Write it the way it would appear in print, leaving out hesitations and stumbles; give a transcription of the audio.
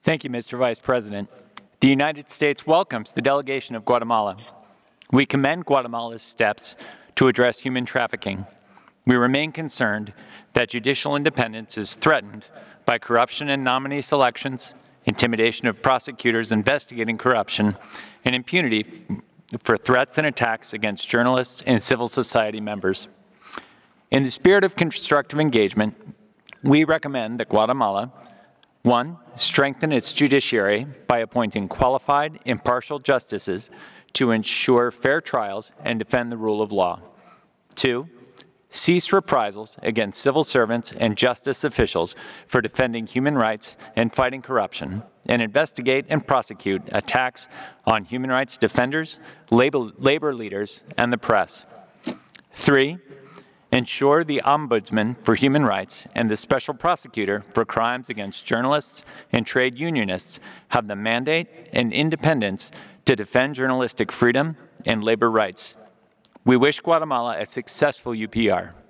Thank you, Mr. Vice President. The United States welcomes the delegation of Guatemala. We commend Guatemala's steps to address human trafficking. We remain concerned that judicial independence is threatened by corruption in nominee selections, intimidation of prosecutors investigating corruption, and impunity for threats and attacks against journalists and civil society members. In the spirit of constructive engagement, we recommend that Guatemala 1. Strengthen its judiciary by appointing qualified, impartial justices to ensure fair trials and defend the rule of law. 2. Cease reprisals against civil servants and justice officials for defending human rights and fighting corruption, and investigate and prosecute attacks on human rights defenders, labor leaders, and the press. 3. Ensure the Ombudsman for Human Rights and the Special Prosecutor for Crimes Against Journalists and Trade Unionists have the mandate and independence to defend journalistic freedom and labor rights. We wish Guatemala a successful UPR.